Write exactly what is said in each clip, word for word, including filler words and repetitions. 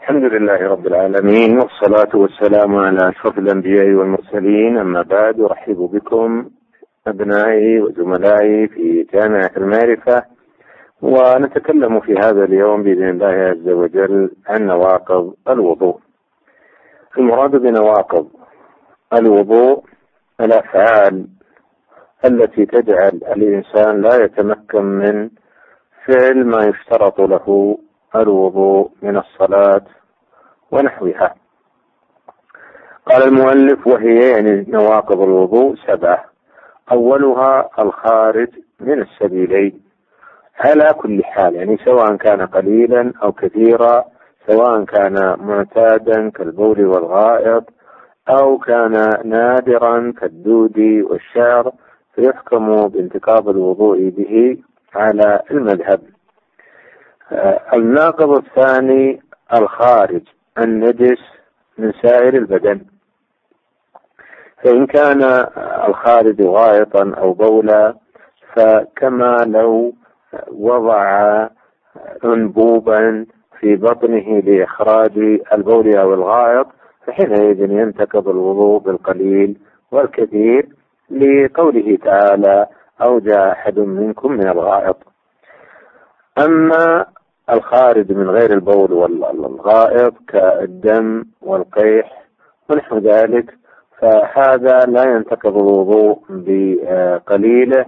الحمد لله رب العالمين، والصلاة والسلام على أشرف الأنبياء والمرسلين. أما بعد، أرحب بكم أبنائي وزملائي في جامعة المعرفة، ونتكلم في هذا اليوم بإذن الله عز وجل عن نواقض الوضوء. المراد بنواقض الوضوء الأفعال التي تجعل الإنسان لا يتمكن من فعل ما يشترط له الوضوء من الصلاة ونحوها. قال المؤلف: وهي يعني نواقض الوضوء سبعة. أولها الخارج من السبيلين على كل حال، يعني سواء كان قليلا أو كثيرا، سواء كان معتادا كالبول والغائط أو كان نادرا كالدود والشعر، فيحكم بانتقاض الوضوء به على المذهب. الناقض الثاني الخارج النجس من سائر البدن، فإن كان الخارج غائطا أو بولا فكما لو وضع أنبوبا في بطنه لإخراج البول أو الغائط، فحينئذ ينتقض الوضوء بالقليل والكثير، لقوله تعالى: أو جاء أحد منكم من الغائط. أما الخارج من غير البول والغائط كالدم والقيح ونحو ذلك، فهذا لا ينتقض الوضوء بقليله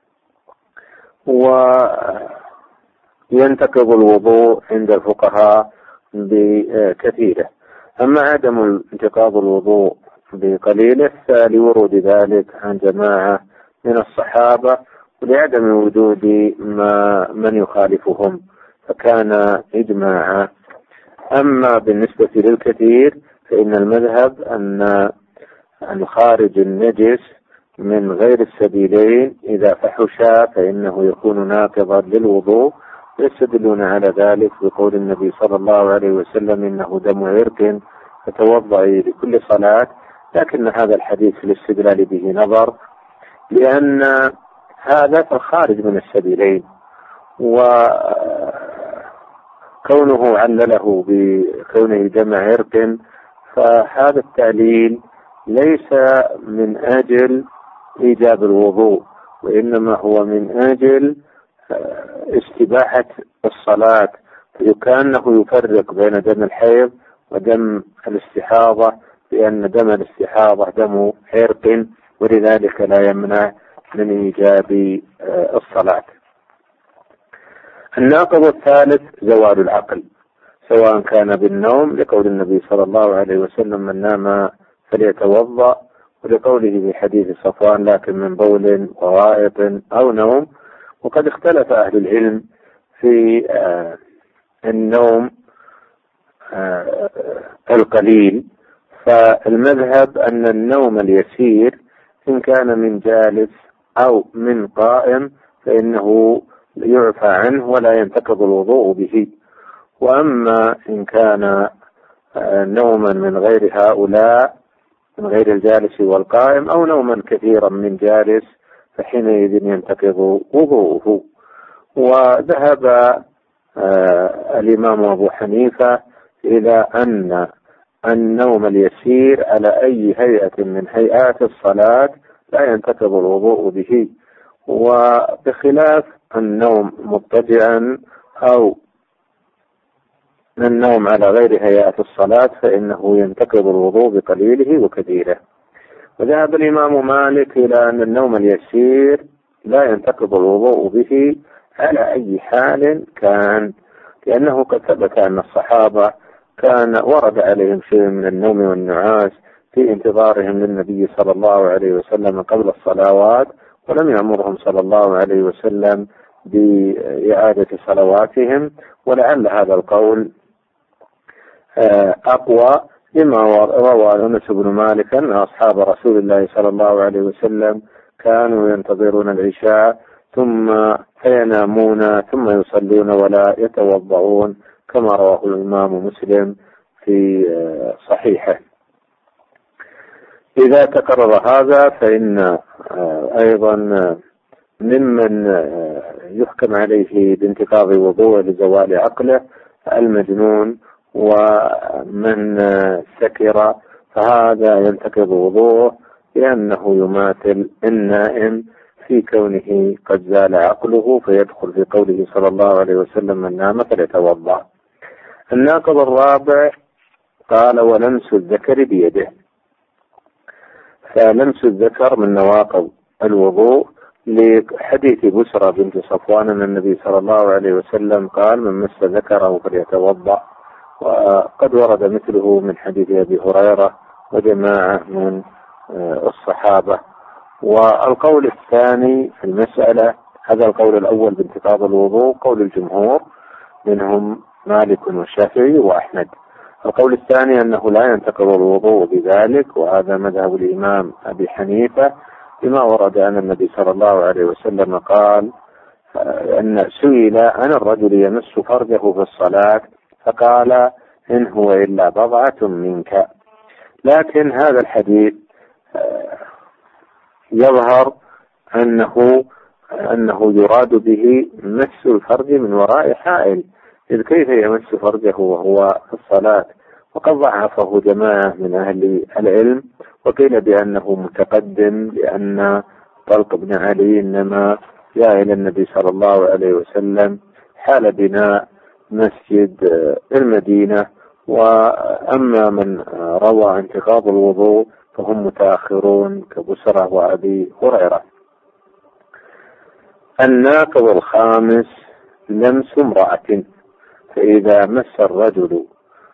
وينتقض الوضوء عند الفقهاء بكثيره. أما عدم انتقاض الوضوء بقليله فلورود ذلك عن جماعة من الصحابة ولعدم وجود ما من يخالفهم، فكان إجماعا. أما بالنسبة للكثير فإن المذهب أن الخارج النجس من غير السبيلين إذا فحشا فإنه يكون ناقضا للوضوء، يستدلون على ذلك بقول النبي صلى الله عليه وسلم: إنه دم عرق فتوضئي لكل صلاة. لكن هذا الحديث في الاستدلال به نظر، لأن هذا الخارج من السبيلين، وكونه علله بكونه دم عرق فهذا التعليل ليس من أجل إيجاب الوضوء، وإنما هو من أجل استباحة الصلاة، فكأنه يفرق بين دم الحيض ودم الاستحاضة، لأن دم الاستحاضة دم عرق ولذلك لا يمنع من إيجاب الصلاة. الناقض الثالث زوال العقل، سواء كان بالنوم لقول النبي صلى الله عليه وسلم: من نام فليتوضأ، ولقوله في حديث صفوان: لكن من بول وغائط أو نوم. وقد اختلف أهل العلم في النوم القليل، فالمذهب أن النوم اليسير إن كان من جالس أو من قائم فإنه يعفى عنه ولا ينتقض الوضوء به. وأما إن كان نوما من غير هؤلاء، من غير الجالس والقائم، أو نوما كثيرا من جالس، فحينئذ ينتقض وضوءه. وذهب آه الإمام أبو حنيفة إلى أن النوم اليسير على أي هيئة من هيئات الصلاة لا ينتقض الوضوء به، وبخلاف النوم مضطجعا أو النوم على غير هيئات الصلاة فإنه ينتقض الوضوء بقليله وكثيره. وذهب الإمام مالك إلى أن النوم اليسير لا ينتقض الوضوء به على أي حال كان، لأنه قد ثبت أن الصحابة كان ورد عليهم شيء من النوم والنعاس في انتظارهم للنبي صلى الله عليه وسلم قبل الصلوات، ولم يأمرهم صلى الله عليه وسلم بإعادة صلواتهم. ولعل هذا القول أقوى لما روى أنس بن مالك أن أصحاب رسول الله صلى الله عليه وسلم كانوا ينتظرون العشاء ثم فينامون ثم يصلون ولا يتوضعون، كما رواه الإمام مسلم في صحيحه. إذا تقرر هذا فإن أيضا ممن يحكم عليه بانتقاض وضوء لزوال عقله المجنون ومن سكر فهذا ينتقض وضوءه لأنه يماثل النائم في كونه قد زال عقله، فيدخل في قوله صلى الله عليه وسلم من نام فليتوضأ. الناقض الرابع قال ولمس الذكر بيده. فلمس الذكر من نواقض الوضوء لحديث بسرى بنت صفوان أن النبي صلى الله عليه وسلم قال من مس ذكره فليتوضأ، وقد ورد مثله من حديث أبي هريرة وجماعة من الصحابة. والقول الثاني في المسألة، هذا القول الأول بانتقاض الوضوء قول الجمهور منهم مالك والشافعي وأحمد. القول الثاني أنه لا ينتقض الوضوء بذلك، وهذا مذهب الإمام أبي حنيفة بما ورد أن النبي صلى الله عليه وسلم قال أن سئل عن الرجل يمس فرجه في الصلاة فقال إن هو إلا بضعة منك. لكن هذا الحديث يظهر أنه أنه يراد به مس الفرج من وراء حائل، إذ كيف يمس فرجه وهو في الصلاة؟ وقد ضعفه جماعة من أهل العلم، وقيل بأنه متقدم لأن طلق بن علي إنما جاء إلى النبي صلى الله عليه وسلم حال بناء مسجد المدينة، وأما من روى انتقاض الوضوء فهم متأخرون كبسرة وأبي هريرة. الناقض الخامس لمس امرأة. فإذا مس الرجل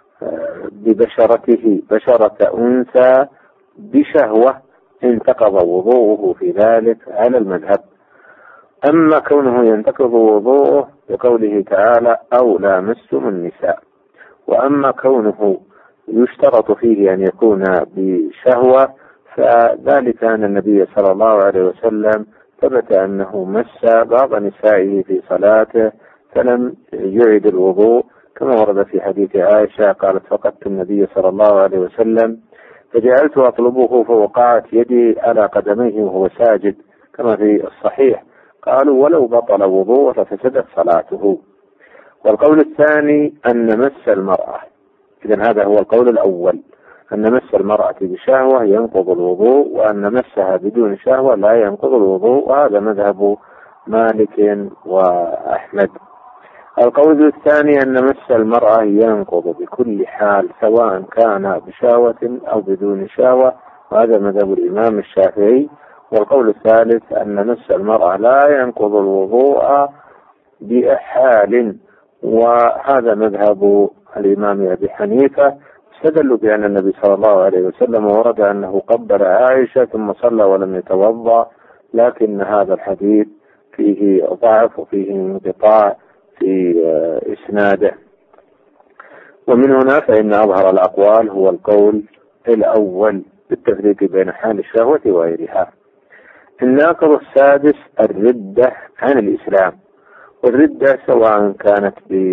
ببشرته بشرة أنثى بشهوة انتقض وضوءه في ذلك على المذهب. أما كونه ينتقض وضوءه بقوله تعالى أو لامستم النساء، وأما كونه يشترط فيه أن يكون بشهوة فذلك أن النبي صلى الله عليه وسلم ثبت أنه مس بعض نسائه في صلاته فلم يعد الوضوء، كما ورد في حديث عائشة قالت فقدت النبي صلى الله عليه وسلم فجعلت أطلبه فوقعت يدي على قدميه وهو ساجد كما في الصحيح. قالوا ولو بطل وضوءه لفسدت صلاته. والقول الثاني أن مس المرأة، إذن هذا هو القول الأول، أن مس المرأة بشهوة ينقض الوضوء، وأن مسها بدون شهوة لا ينقض الوضوء، وهذا مذهب مالك وأحمد. القول الثاني أن مس المرأة ينقض بكل حال سواء كان بشهوة أو بدون شهوة، وهذا مذهب الإمام الشافعي. والقول الثالث أن مس المرأة لا ينقض الوضوء بحال، وهذا مذهب الإمام أبي حنيفة. استدلوا بأن النبي صلى الله عليه وسلم ورد أنه قبل عائشة ثم صلى ولم يتوضأ، لكن هذا الحديث فيه ضعف وفيه انقطاع في إسناده. ومن هنا فإن أظهر الأقوال هو القول الأول بالتفريق بين حال الشهوة وغيرها. الناقض السادس الردة عن الإسلام. والردة سواء كانت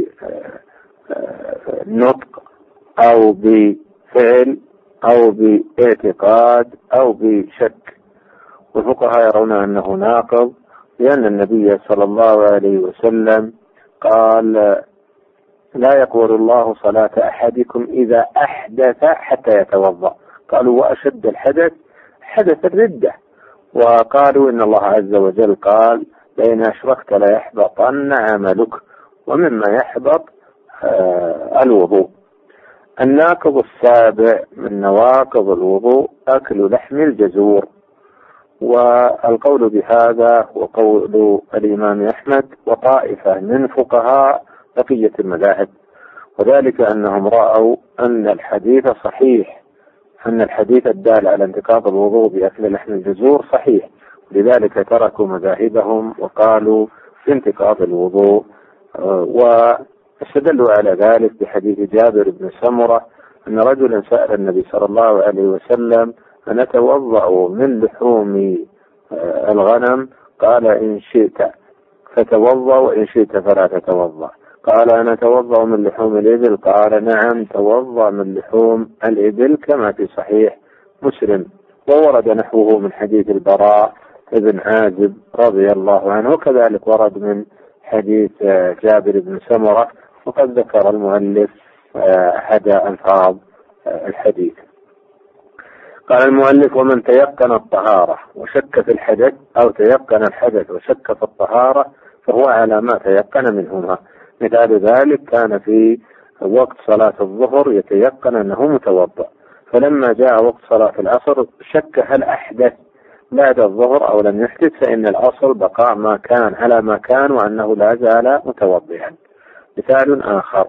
بنطق أو بفعل أو باعتقاد أو بشك، والفقهاء يرون أنه ناقض لأن النبي صلى الله عليه وسلم قال لا يقبل الله صلاة أحدكم إذا أحدث حتى يتوضأ. قالوا وأشد الحدث حدث الردة، وقالوا إن الله عز وجل قال لئن أشركت ليحبطن عملك، ومما يحبط آه الوضوء. الناقض السابع من نواقض الوضوء أكل لحم الجزور، والقول بهذا وقول الإمام أحمد وطائفة من فقهاء بقية المذاهب، وذلك أنهم رأوا أن الحديث صحيح، أن الحديث الدال على انتقاض الوضوء بأكل لحم الجزور صحيح، لذلك تركوا مذاهبهم وقالوا بانتقاض الوضوء. واستدلوا على ذلك بحديث جابر بن سمرة أن رجلا سأل النبي صلى الله عليه وسلم أن أتوضأ من لحوم الغنم؟ قال إن شئت فتوضأ وإن شئت فلا تتوضأ. قال أنا أتوضأ من لحوم الإبل؟ قال نعم توضأ من لحوم الإبل كما في صحيح مسلم. وورد نحوه من حديث البراء ابن عازب رضي الله عنه، وكذلك ورد من حديث جابر بن سمرة. وقد ذكر المؤلف أحد ألفاظ الحديث. قال المؤلف: ومن تيقن الطهارة وشك في الحدث أو تيقن الحدث وشك في الطهارة فهو على ما تيقن منهما. مثال ذلك: كان في وقت صلاة الظهر يتيقن أنه متوضأ، فلما جاء وقت صلاة العصر شك هل أحدث بعد الظهر أو لم يحدث، فإن الأصل بقاء ما كان على ما كان وأنه لا زال متوضئا. مثال آخر: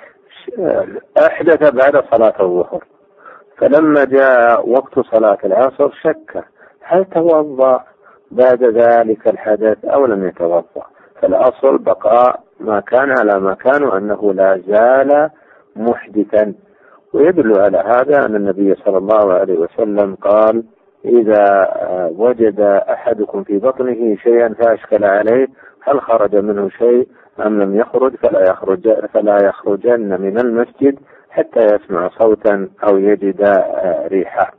أحدث بعد صلاة الظهر، فلما جاء وقت صلاة العصر شك هل توضأ بعد ذلك الحدث أو لم يتوضأ، فالأصل بقاء ما كان على ما كان وأنه لا زال محدثا. ويدل على هذا أن النبي صلى الله عليه وسلم قال: إذا وجد أحدكم في بطنه شيئا فأشكل عليه هل خرج منه شيء أم لم يخرج فلا يخرج فلا يخرجن من المسجد حتى يسمع صوتا أو يجد ريحا.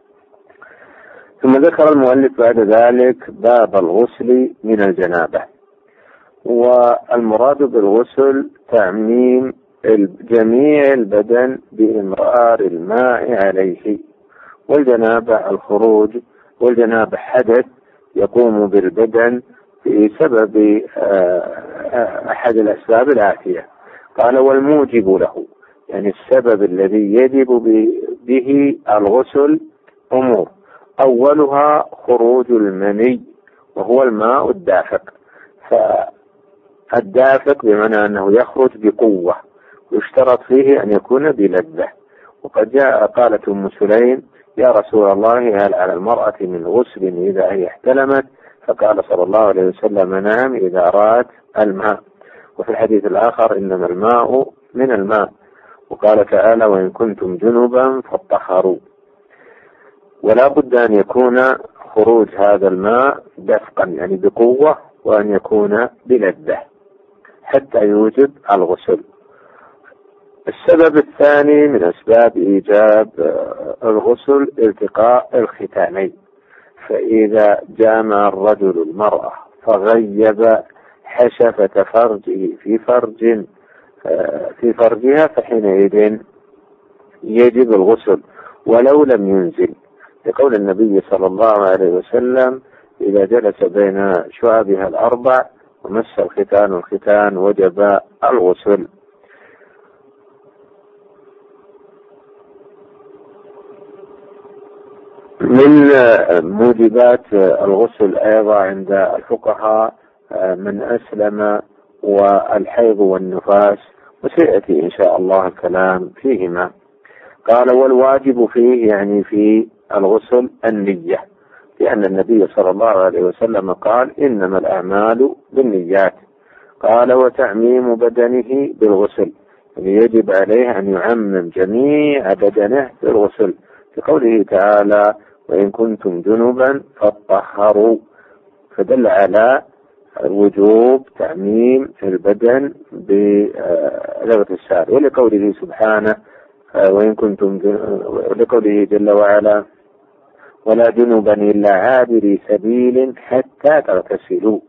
ثم ذكر المؤلف بعد ذلك باب الغسل من الجنابة. والمراد بالغسل تعميم جميع البدن بإمرار الماء عليه، والجنابة الخروج، والجنابة حدث يقوم بالبدن بسبب أحد الأسباب الآتية. قال: والموجب له، يعني السبب الذي يجب به الغسل أمور: أولها خروج المني وهو الماء الدافق. فالدافق بمعنى أنه يخرج بقوة، ويشترط فيه أن يكون بلذة. وقد جاء قالت أم سليم: يا رسول الله هل على المرأة من غسل إذا هي احتلمت؟ فقال صلى الله عليه وسلم: نعم إذا رأت الماء. وفي الحديث الآخر: إنما الماء من الماء. وقال تعالى: وإن كنتم جنبا فاطهروا. ولا بد أن يكون خروج هذا الماء دفقا، يعني بقوة، وأن يكون بلذة حتى يوجب الغسل. السبب الثاني من أسباب إيجاب الغسل التقاء الختانين، فإذا جامع الرجل المرأة فغيب حشفة فرجه في فرج في فرجها فحينئذ يجب الغسل ولو لم ينزل، لقول النبي صلى الله عليه وسلم: إذا جلس بين شعبها الأربع ومس الختان الختان وجب الغسل. من موجبات الغسل أيضا عند الفقهاء من أسلم والحيض والنفاس، وسيأتي إن شاء الله الكلام فيهما. قال: والواجب فيه، يعني في الغسل النية، لأن النبي صلى الله عليه وسلم قال: إنما الأعمال بالنيات. قال: وتعميم بدنه بالغسل، يعني يجب عليه أن يعمم جميع بدنه بالغسل، لقوله تعالى: وإن كنتم جنبا فاطهروا، فدل على وجوب تعميم البدن بلغة الشارع. ولقوله سبحانه: وإن كنتم لقوله جل وعلا: ولا جنبا إلا عابري سبيل حتى تغتسلوا.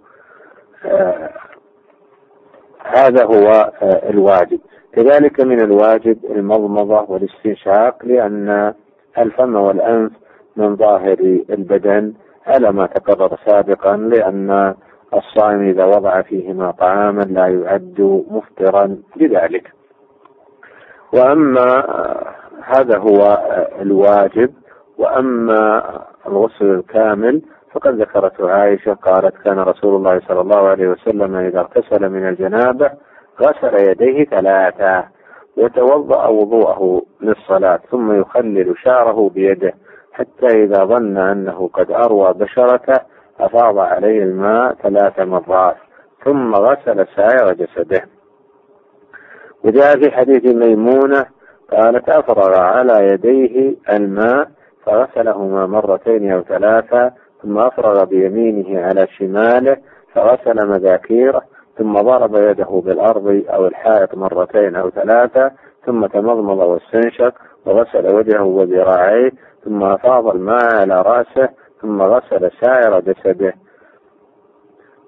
هذا هو الواجب. كذلك من الواجب المضمضة والاستنشاق، لأن الفم والأنف من ظاهر البدن على ما تقرر سابقا، لأن الصائم إذا وضع فيهما طعاما لا يعد مفطرا لذلك. وأما هذا هو الواجب. وأما الغسل الكامل فقد ذكرته عائشة قالت: كان رسول الله صلى الله عليه وسلم إذا اغتسل من الجنابة غسل يديه ثلاثة وتوضأ وضوءه للصلاة، ثم يخلل شعره بيده حتى إذا ظن أنه قد أروى بشرته أفاض عليه الماء ثلاث مرات ثم غسل سائر جسده. وجاء في حديث ميمونة قالت: أفرغ على يديه الماء فغسلهما مرتين أو ثلاثة، ثم أفرغ بيمينه على شماله فغسل مذاكيره، ثم ضرب يده بالأرض أو الحائط مرتين أو ثلاثة، ثم تمضمض واستنشق وغسل وجهه وذراعيه، ثم أفاض الماء على رأسه، ثم غسل سائر جسده.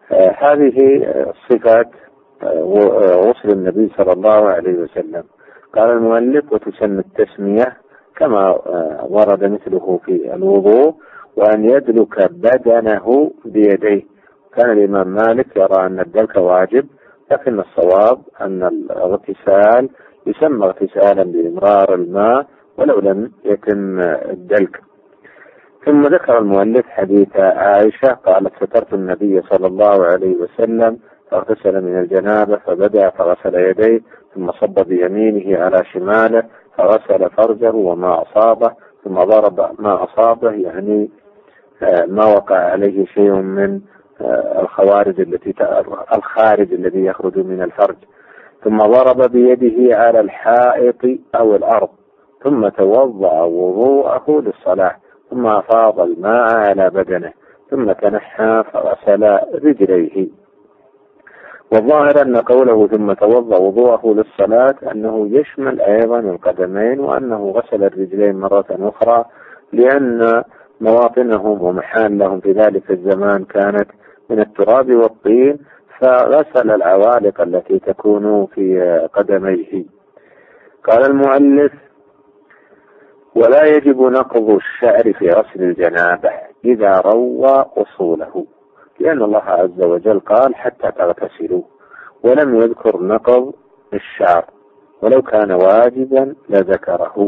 هذه صفات غسل النبي صلى الله عليه وسلم. قال المؤلف: وتسن التسمية كما ورد مثله في الوضوء، وأن يدلك بدنه بيديه. كان الإمام مالك يرى أن الدلك واجب، لكن الصواب أن الاغتسال يسمى اغتسالا بإمرار الماء ولو لم يتم الدلك. ثم ذكر المؤلف حديث عائشة قالت: سترت النبي صلى الله عليه وسلم فاغتسل من الجنابة فبدأ فغسل يديه ثم صب بيمينه على شماله فغسل فرجه وما أصابه ثم ضرب ما أصابه، يعني ما وقع عليه شيء من الخوارج التي الخارج الذي يخرج من الفرج، ثم ضرب بيده على الحائط أو الأرض، ثم توضأ وضوءه للصلاة، ثم أفاض الماء على بدنه، ثم تنحى فغسل رجليه. والظاهر أن قوله ثم توضأ وضوءه للصلاة أنه يشمل أيضا القدمين، وأنه غسل الرجلين مرة أخرى، لأن مواطنهم ومحالهم في ذلك الزمان كانت من التراب والطين، فغسل العوالق التي تكون في قدميه. قال المؤلف: ولا يجب نقض الشعر في غسل الجنابة إذا روى أصوله، لأن الله عز وجل قال: حتى تغتسلوا، ولم يذكر نقض الشعر، ولو كان واجبا لذكره.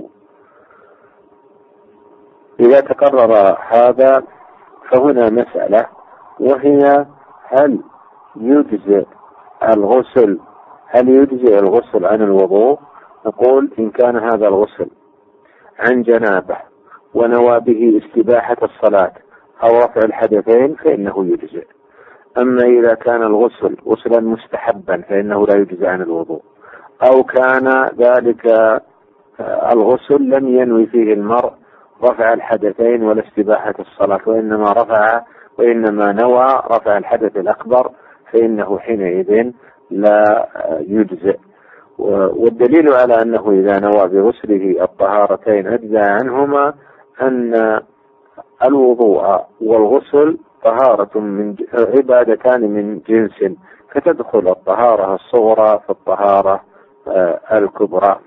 إذا تقرر هذا فهنا مسألة، وهي: هل يجزئ الغسل هل يجزئ الغسل عن الوضوء؟ نقول: إن كان هذا الغسل عن جنابه ونوى به استباحة الصلاة أو رفع الحدثين فإنه يجزئ. أما إذا كان الغسل غسلا مستحبا فإنه لا يجزئ عن الوضوء، أو كان ذلك الغسل لم ينوي فيه المرء رفع الحدثين ولا استباحة الصلاة، وإنما رفع وإنما نوى رفع الحدث الأكبر، فإنه حينئذ لا يجزئ. والدليل على أنه إذا نوى بغسله الطهارتين أجزى عنهما أن الوضوء والغسل طهارة من عبادتان من جنس، فتدخل الطهارة الصغرى في الطهارة الكبرى.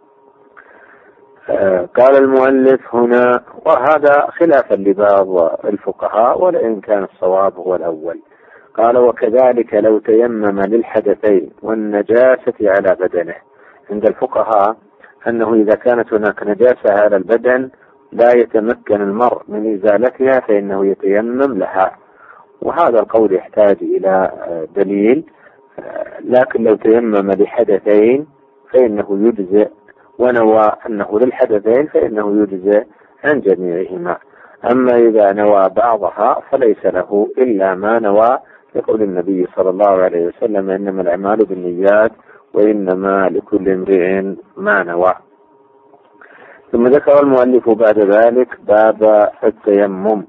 قال المؤلف هنا: وهذا خلافا لبعض الفقهاء، ولئن كان الصواب هو الأول. قال: وكذلك لو تيمم للحدثين والنجاسة على بدنه. عند الفقهاء أنه إذا كانت هناك نجاسة على البدن لا يتمكن المرء من إزالتها فإنه يتيمم لها، وهذا القول يحتاج إلى دليل. لكن لو تيمم لحدثين فإنه يجزئ، ونوى أنه للحدثين فإنه يجزئ عن جميعهما. أما إذا نوى بعضها فليس له إلا ما نوى، يقول النبي صلى الله عليه وسلم: إنما الأعمال بالنيات وإنما لكل امرئ ما نوى. ثم ذكر المؤلف بعد ذلك باب التيمم.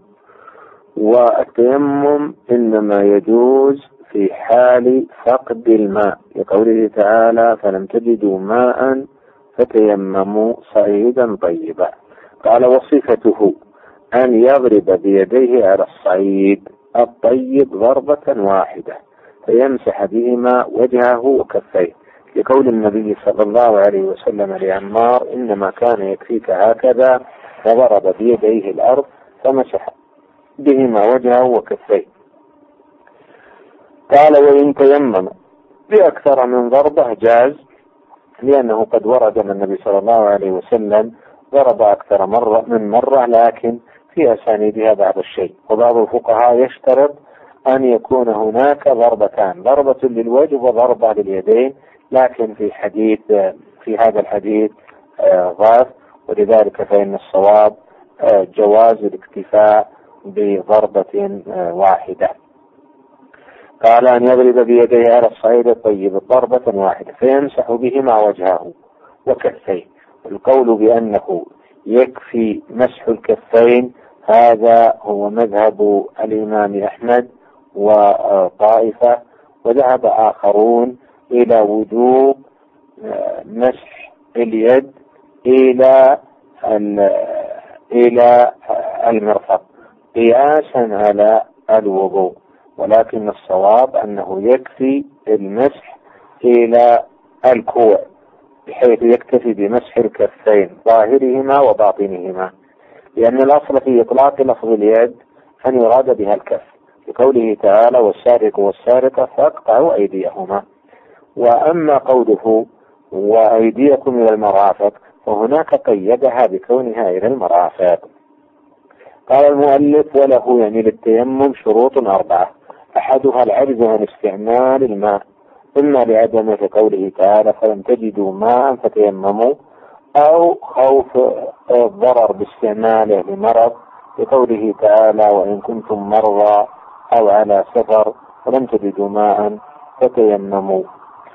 والتيمم إنما يجوز في حال فقد الماء، لقوله تعالى: فلم تجدوا ماء فتيمموا صعيدا طيبا. قال: وصفته أن يضرب بيديه على الصعيد الطيب ضربة واحدة فيمسح بهما وجهه وكفيه، لقول النبي صلى الله عليه وسلم لعمار: إنما كان يكفيك هكذا، فضرب بيديه الأرض فمسح بهما وجهه وكفيه. قال: وإن تيمم بأكثر من ضربة جاز، لأنه قد ورد أن النبي صلى الله عليه وسلم ضرب أكثر مرة من مرة، لكن في أسانيدها بعض الشيء. وبعض الفقهاء يشترط أن يكون هناك ضربتان، ضربة للوجه وضربة لليدين، لكن في حديث في هذا الحديث ضعف، ولذلك فإن الصواب جواز الاكتفاء بضربة واحدة. قال: أن يضرب بيديه على الصعيد الطيب ضربة واحدة فيمسح بهما وجهه وكفيه. القول بأنه يكفي مسح الكفين هذا هو مذهب الإمام أحمد وطائفة، وذهب آخرون إلى وجوب مسح اليد إلى إلى المرفق قياسا على الوضوء، ولكن الصواب أنه يكفي المسح إلى الكوع، بحيث يكتفي بمسح الكفين ظاهرهما وباطنهما، لأن الأصل في إطلاق لفظ اليد أن يراد بها الكف، لقوله تعالى والسارق والسارقة فاقطعوا أيديهما. وأما قوله وأيديكم إلى المرافق فهناك قيدها بكونها إلى المرافق. قال المؤلف وله يعني للتيمم شروط أربعة، أحدها العجز عن استعمال الماء، إما لعدم في قوله تعالى فلم تجدوا ماء فتيمموا، أو خوف الضرر باستعماله لمرض لقوله تعالى وإن كنتم مرضى أو على سفر فلم تجدوا ماء فتيمموا.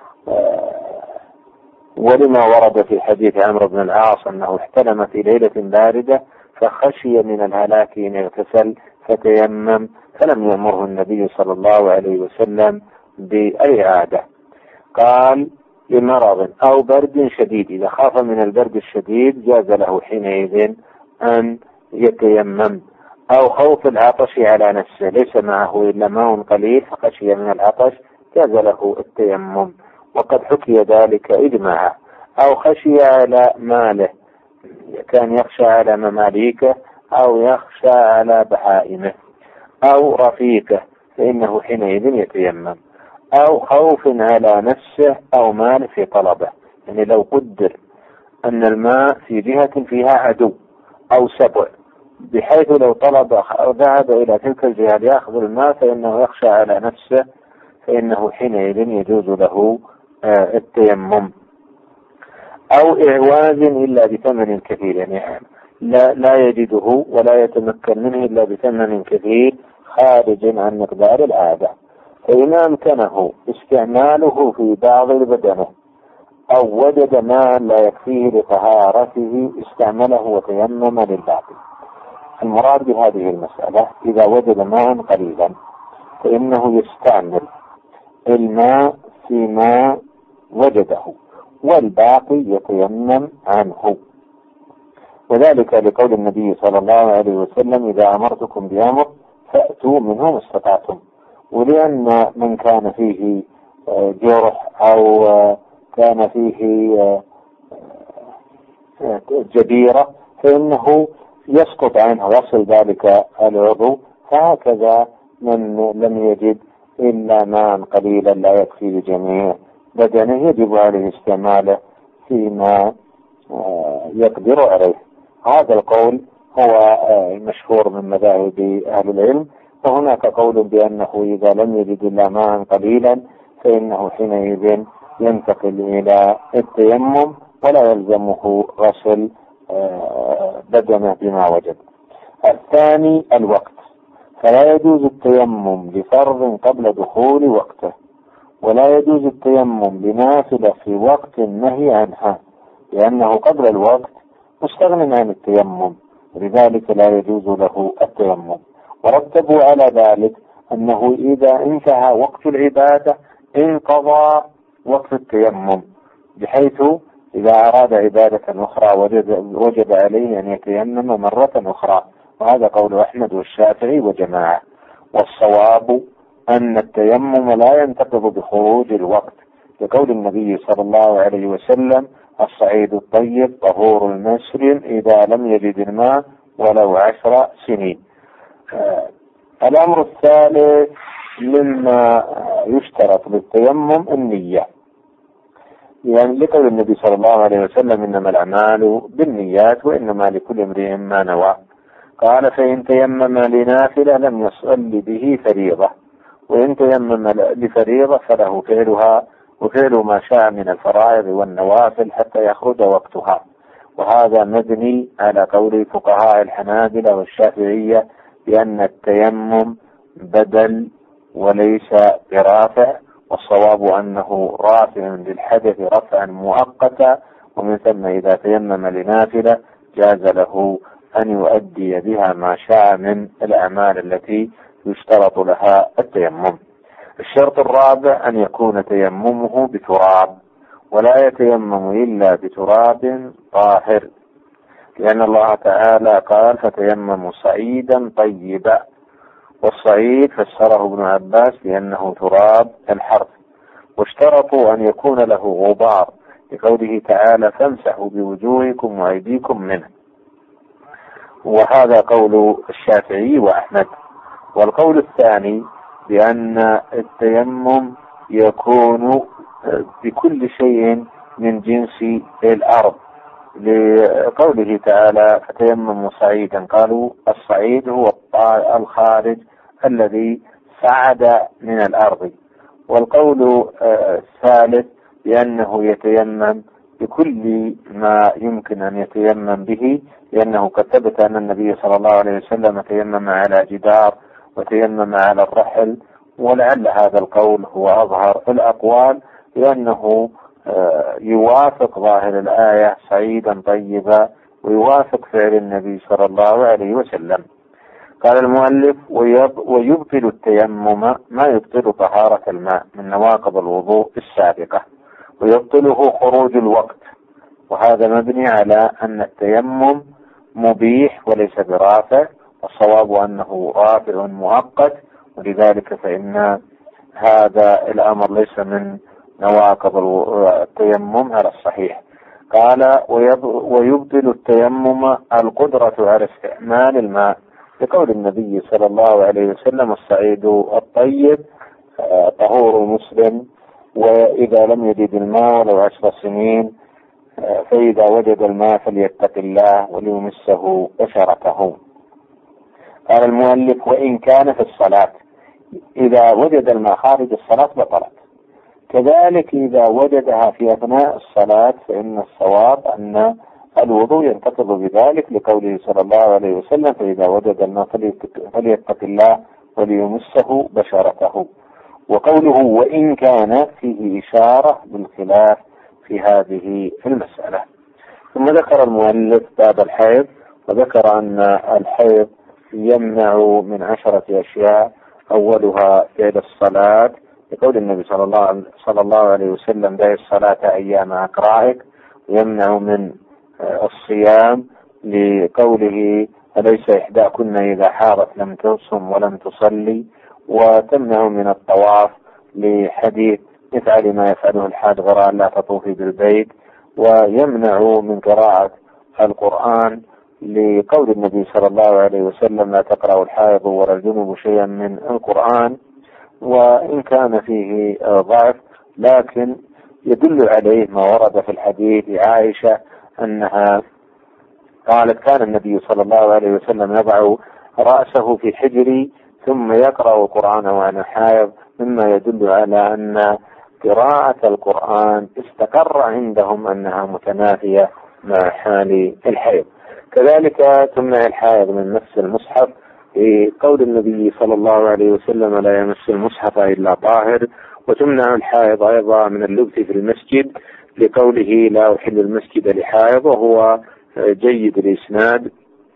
ولما ورد في حديث عمرو بن العاص أنه احتلم في ليلة باردة فخشي من الهلاك إن اغتسل فتيمم، فلم يأمره النبي صلى الله عليه وسلم بإعادة. قال لمرض أو برد شديد، إذا خاف من البرد الشديد جاز له حينئذ أن يتيمم. أو خوف العطش على نفسه، ليس معه إلا ماء قليل فخشي من العطش جاز له التيمم، وقد حكي ذلك إجماعا. أو خشي على ماله، كان يخشى على مماليكه أو يخشى على بهائمه أو رفيقه فإنه حينئذ يتيمم. أو خوف على نفسه أو مال في طلبه، يعني لو قدر أن الماء في جهة فيها عدو أو سبع بحيث لو طلب أو ذهب إلى تلك الجهة ليأخذ الماء فإنه يخشى على نفسه فإنه حينئذ يجوز له التيمم. أو إعواز إلا بثمن كثير، يعني لا, لا يجده ولا يتمكن منه إلا بثمن كثير خارج عن مقدار العادة، فإن أمكنه استعماله في بعض بدنه أو وجد ماء لا يكفيه لطهارته استعمله وتيمم للباقي. المراد بهذه المسألة إذا وجد ماء قليلا فإنه يستعمل الماء فيما وجده والباقي يتيمم عنه، وذلك لقول النبي صلى الله عليه وسلم إذا أمرتكم بأمر فأتوا منه ما استطعتم. ولأن من كان فيه جرح أو كان فيه جبيرة فإنه يسقط عنه يصل ذلك العضو، فهكذا من لم يجد إلا ماء قليلا لا يكفي لجميع بدنه يجب عليه استعماله فيما يقدر عليه. هذا القول هو المشهور من مذاهب أهل العلم. وهناك قول بأنه إذا لم يجد إلا ماء قليلا فإنه حينئذ ينتقل إلى التيمم ولا يلزمه غسل بدنه بما وجد. الثاني الوقت، فلا يجوز التيمم لفرض قبل دخول وقته، ولا يجوز التيمم لنافلة في وقت النهي عنها، لأنه قبل الوقت مستغن عن التيمم، ولذلك لا يجوز له التيمم. ورتبوا على ذلك أنه إذا انتهى وقت العبادة انقضى وقت التيمم، بحيث إذا أراد عبادة أخرى وجد, وجد عليه أن يتيمم مرة أخرى، وهذا قول أحمد والشافعي وجماعة. والصواب أن التيمم لا ينتقض بخروج الوقت، لقول النبي صلى الله عليه وسلم الصعيد الطيب طهور المسلم إذا لم يجد الماء ولو عشر سنين. آه الأمر الثالث مما يشترط للتيمم النية، يعني لقول النبي صلى الله عليه وسلم إنما الأعمال بالنيات وإنما لكل امرئ ما نوى. قال فإن تيمم لنافلة لم يصل به فريضة، وإن تيمم لفريضة فله فعلها وفعل ما شاء من الفرائض والنوافل حتى يخرج وقتها. وهذا مبني على قول فقهاء الحنابلة والشافعية بأن التيمم بدل وليس برافع، والصواب أنه رافع للحدث رفعا مؤقتا، ومن ثم إذا تيمم لنافلة جاز له أن يؤدي بها ما شاء من الأعمال التي يشترط لها التيمم. الشرط الرابع أن يكون تيممه بتراب، ولا يتيمم إلا بتراب طاهر، لأن الله تعالى قال فتيمموا صعيدا طيبا، والصعيد فسره ابن عباس لأنه تراب الحرث. واشترطوا أن يكون له غبار لقوله تعالى فامسحوا بوجوهكم وأيديكم منه، وهذا قول الشافعي وأحمد. والقول الثاني بأن التيمم يكون بكل شيء من جنس الأرض، لقوله تعالى فتيمموا صعيدا، قالوا الصعيد هو الخارج الذي صعد من الأرض. والقول الثالث بأنه يتيمم بكل ما يمكن أن يتيمم به، لأنه قد ثبت أن النبي صلى الله عليه وسلم تيمم على جدار وتيمم على الرحل، ولعل هذا القول هو أظهر الأقوال، لأنه يوافق ظاهر الآية صعيدا طيبا، ويوافق فعل النبي صلى الله عليه وسلم. قال المؤلف ويبطل التيمم ما يبطل طهارة الماء من نواقض الوضوء السابقة، ويبطله خروج الوقت، وهذا مبني على أن التيمم مبيح وليس برافع، والصواب أنه رافع مؤقت، ولذلك فإن هذا الأمر ليس من نواقض التيمم على الصحيح. قال ويبطل التيمم القدرة على استعمال الماء، لقول النبي صلى الله عليه وسلم الصعيد الطيب طهور مسلم، وإذا لم يجد الماء ولو عشر سنين فإذا وجد الماء فليتق الله وليمسه بشرته. قال المؤلف وإن كان في الصلاة، إذا وجد الماء خارج الصلاة بطلت، كذلك إذا وجدها في أثناء الصلاة فإن الصواب أن الوضوء ينتقض بذلك، لقوله صلى الله عليه وسلم فإذا وجد الماء فليتق الله وليمسه بشرته. وقوله وإن كان فيه إشارة بالخلاف في هذه المسألة. ثم ذكر المؤلف باب الحيض، وذكر أن الحيض يمنع من عشرة أشياء، أولها فعل الصلاة، لقول النبي صلى الله صلى الله عليه وسلم دع الصلاة أيام أقرائك، ويمنع من الصيام لقوله أليس إحداكن إذا حاضت لم تصم ولم تصلي، وتمنع من الطواف لحديث افعل ما يفعله الحاج غير أن لا تطوفي بالبيت، ويمنع من قراءة القرآن لقول النبي صلى الله عليه وسلم لا تقرأ الحائض ولا الجنوب شيئا من القرآن، وإن كان فيه ضعف لكن يدل عليه ما ورد في الحديث عائشة أنها قالت كان النبي صلى الله عليه وسلم يضع رأسه في حجري ثم يقرأ القرآن وأنا حائض، مما يدل على أن قراءة القرآن استقر عندهم أنها متنافية مع حال الحيض. كذلك تمنع الحائض من مس المصحف بقول النبي صلى الله عليه وسلم لا يمس المصحف إلا طاهر، وتمنع الحائض أيضا من اللبث في المسجد لقوله لا أحل المسجد لحائض، وهو جيد الإسناد.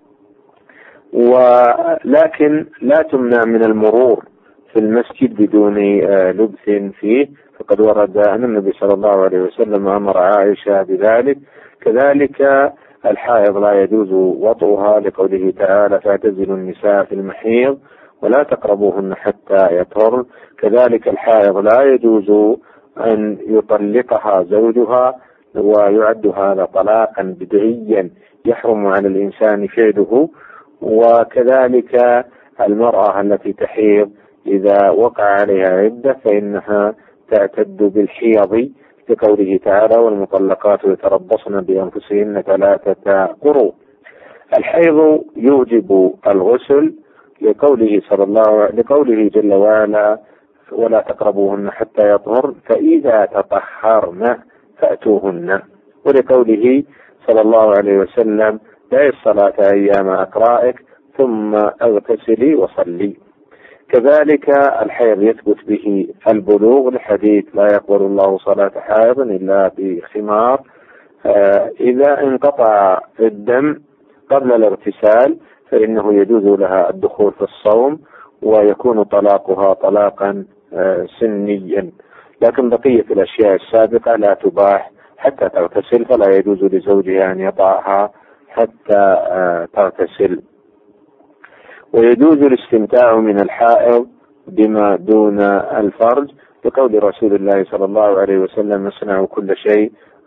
ولكن لا تمنع من المرور في المسجد بدون لبث فيه، فقد ورد أن النبي صلى الله عليه وسلم أمر عائشة بذلك. كذلك الحائض لا يجوز وطئها لقوله تعالى فاعتزلوا النساء في المحيض ولا تقربوهن حتى يطهرن. كذلك الحائض لا يجوز أن يطلقها زوجها، ويعد هذا طلاقا بدعيا يحرم على الإنسان فعله. وكذلك المرأة التي تحيض إذا وقع عليها عدة فإنها تعتد بالحيض لقوله تعالى والمطلقات يتربصن بأنفسهن ثلاثة قروء. الحيض يوجب الغسل لقوله صلى الله لقوله جل وعلا ولا تقربوهن حتى يطهرن فإذا تطهرن فأتوهن، ولقوله صلى الله عليه وسلم دعي الصلاة أيام أقرائك ثم اغتسلي وصلي. كذلك الحيض يثبت به البلوغ لحديث لا يقبل الله صلاة حائض إلا بخمار. إذا انقطع الدم قبل الاغتسال فإنه يجوز لها الدخول في الصوم، ويكون طلاقها طلاقا سنيا. لكن بقية الأشياء السابقة لا تباح حتى تغتسل، فلا يجوز لزوجها أن يطأها حتى تغتسل. ويجوز الاستمتاع من الحائض بما دون الفرج لقول رسول الله صلى الله عليه وسلم اصنعوا كل شيء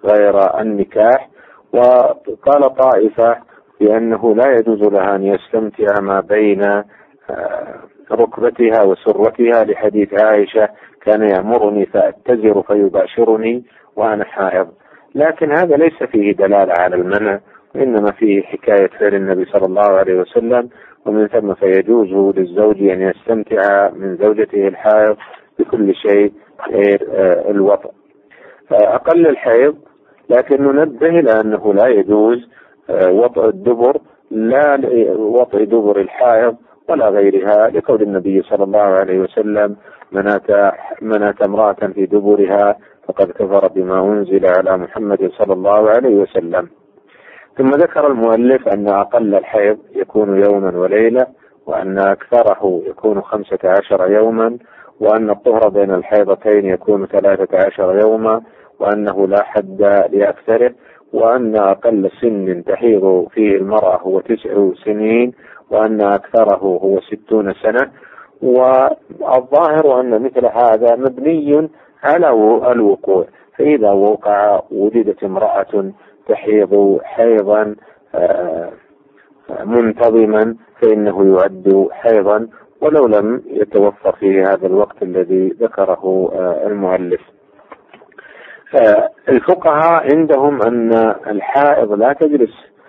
غير النكاح. وقال طائفة بأنه لا يجوز لها أن يستمتع ما بين ركبتها وسرتها لحديث عائشة كان يأمرني فأتزر فيباشرني وأنا حائض. لكن هذا ليس فيه دلالة على المنع، وإنما فيه حكاية فعل النبي صلى الله عليه وسلم، ومن ثم فيجوز للزوج أن يستمتع من زوجته الحائض بكل شيء غير الوطء. أقل الحيض، لكن ننبه إلى أنه لا يجوز وطء الدبر، لا وطء دبر الحائض ولا غيرها، لقول النبي صلى الله عليه وسلم: من أتى من أتى امرأة في دبرها فقد كفر بما أنزل على محمد صلى الله عليه وسلم. ثم ذكر المؤلف أن أقل الحيض يكون يوما وليلة، وأن أكثره يكون خمسة عشر يوما، وأن الطهر بين الحيضتين يكون ثلاثة عشر يوما، وأنه لا حد لأكثره، وأن أقل سن تحيض فيه المرأة هو تسع سنين، وأن أكثره هو ستون سنة. والظاهر أن مثل هذا مبني على الوقوع، فإذا وقع وجدت امرأة تحيض حيضا منتظما فإنه يعد حيضا ولو لم يتوفر فيه هذا الوقت الذي ذكره المؤلف. الفقهاء عندهم أن الحائض لا تجلس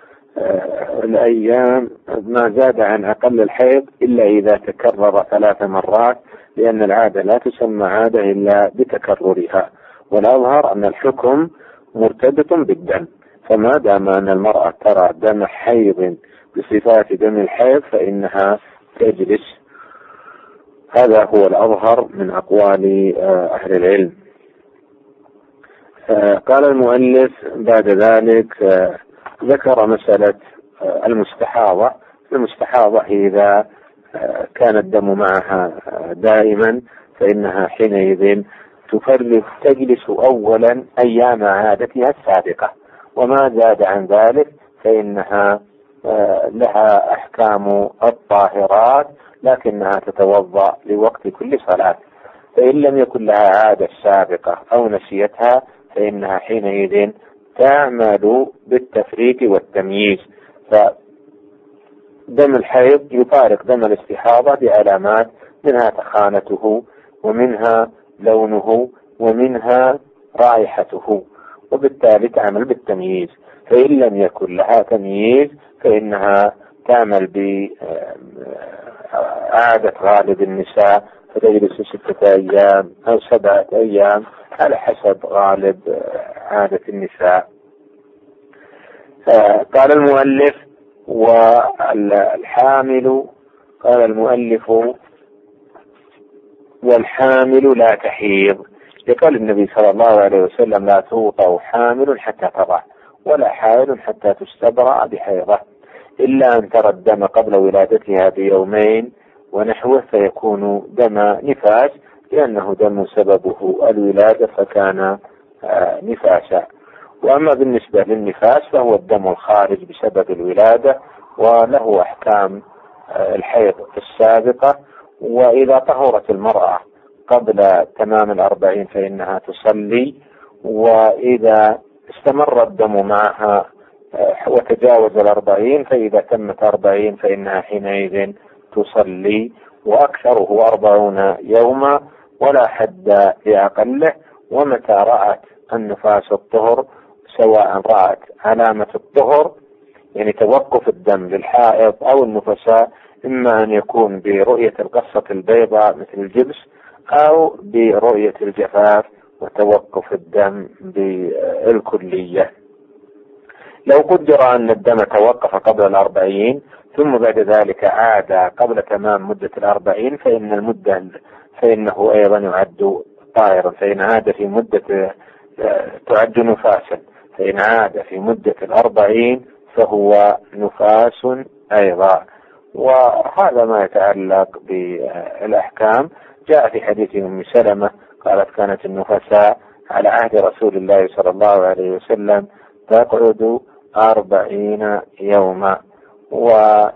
الأيام ما زاد عن أقل الحيض إلا إذا تكرر ثلاث مرات، لأن العادة لا تسمى عادة إلا بتكررها. والأظهر أن الحكم مرتبط بالدم، فما دام أن المرأة ترى دم حيض بصفات دم الحيض فإنها تجلس. هذا هو الأظهر من أقوال أهل العلم. قال المؤلف بعد ذلك ذكر مسألة المستحاضة. المستحاضة إذا كان الدم معها دائما فإنها حينئذ تفرغ تجلس أولا أيام عادتها السابقة، وما زاد عن ذلك فإنها لها أحكام الطاهرات، لكنها تتوضأ لوقت كل صلاة. فإن لم يكن لها عادة سابقة أو نسيتها فإنها حينئذ تعمل بالتفريق والتمييز. فدم الحيض يفارق دم الاستحاضة بعلامات، منها تخانته، ومنها لونه، ومنها رائحته، وبالتالي تعمل بالتمييز. فإن لم يكن لها تمييز فإنها تعمل بعادة غالب النساء، فتجلس ستة أيام أو سبعة أيام على حسب غالب عادة النساء. قال المؤلف: والحامل، قال المؤلف: والحامل لا تحيض، يقول النبي صلى الله عليه وسلم: لا توطأ حامل حتى تضع، ولا حائل حتى تستبرأ بحيضة، إلا أن ترى الدم قبل ولادتها بيومين ونحوه فيكون دم نفاس، لأنه دم سببه الولادة فكان نفاسا. وأما بالنسبة للنفاس فهو الدم الخارج بسبب الولادة، وله أحكام الحيض السابقة. وإذا طهرت المرأة قبل تمام الأربعين فإنها تصلي، وإذا استمر الدم معها وتجاوز الأربعين فإذا تمت أربعين فإنها حينئذ تصلي، وأكثره أربعون يوما ولا حد لأقله. ومتى رأت النفاس الطهر، سواء رأت علامة الطهر يعني توقف الدم للحائض أو النفساء، إما أن يكون برؤية القصة البيضاء مثل الجبس، أو برؤية الجفاف وتوقف الدم بالكلية. لو قدر أن الدم توقف قبل الأربعين ثم بعد ذلك عاد قبل تمام مدة الأربعين فإن المدة فإنه أيضا يعد طاهرا. فإن عاد في مدة تعد نفاسا، فإن عاد في مدة الأربعين فهو نفاس أيضا. وهذا ما يتعلق بالأحكام. جاء في حديث أم سلمة قالت: كانت النفساء على عهد رسول الله صلى الله عليه وسلم تقعد أربعين يوما. وقال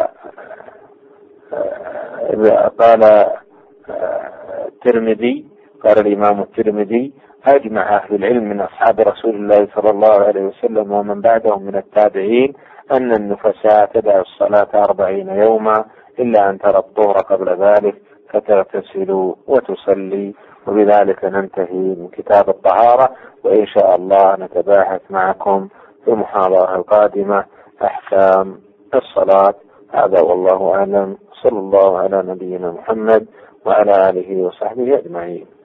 قال الترمذي قال الإمام الترمذي: أجمع أهل العلم من أصحاب رسول الله صلى الله عليه وسلم ومن بعدهم من التابعين أن النفساء تدع الصلاة أربعين يوما إلا أن ترى الطهر قبل ذلك فتغتسل وتصلي. وبذلك ننتهي من كتاب الطهارة، وإن شاء الله نتباحث معكم في المحاضرة القادمة أحكام الصلاة. هذا والله أعلم، صلى الله على نبينا محمد وعلى آله وصحبه أجمعين.